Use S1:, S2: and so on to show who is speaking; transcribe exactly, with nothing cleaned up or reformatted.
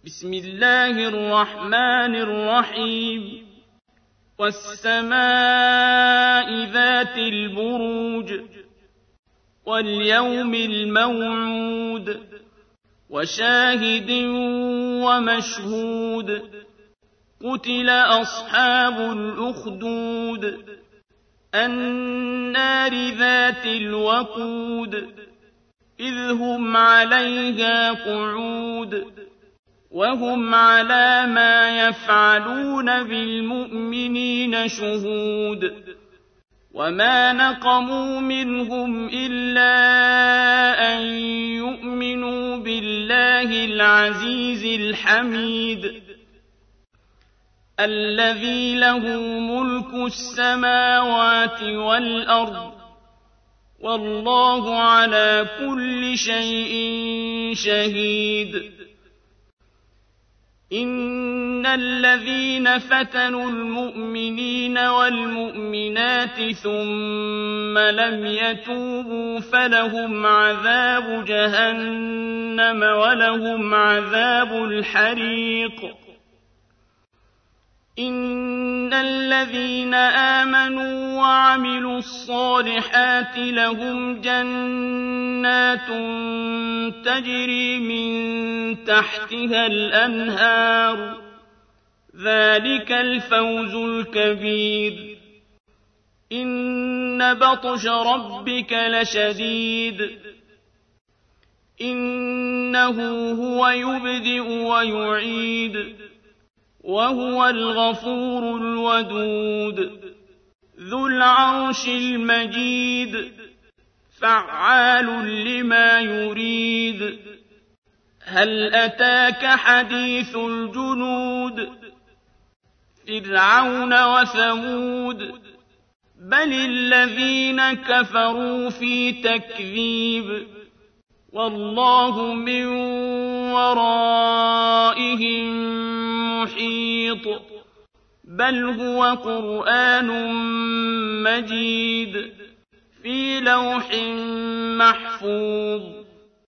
S1: بسم الله الرحمن الرحيم والسماء ذات البروج واليوم الموعود وشاهد ومشهود قتل أصحاب الأخدود النار ذات الوقود إذ هم عليها قعود وهم على ما يفعلون بالمؤمنين شهود وما نقموا منهم إلا أن يؤمنوا بالله العزيز الحميد الذي له ملك السماوات والأرض والله على كل شيء شهيد إن الذين فتنوا المؤمنين والمؤمنات ثم لم يتوبوا فلهم عذاب جهنم ولهم عذاب الحريق إن الذين آمنوا وعملوا الصالحات لهم جنات تجري من تحتها الأنهار ذلك الفوز الكبير إن بطش ربك لشديد إنه هو يبدئ ويعيد وهو الغفور الودود ذو العرش المجيد فعال لما يريد هل أتاك حديث الجنود فرعون وثمود بل الذين كفروا في تكذيب والله من ورائهم محيط بل هو قرآن مجيد في لوح محفوظ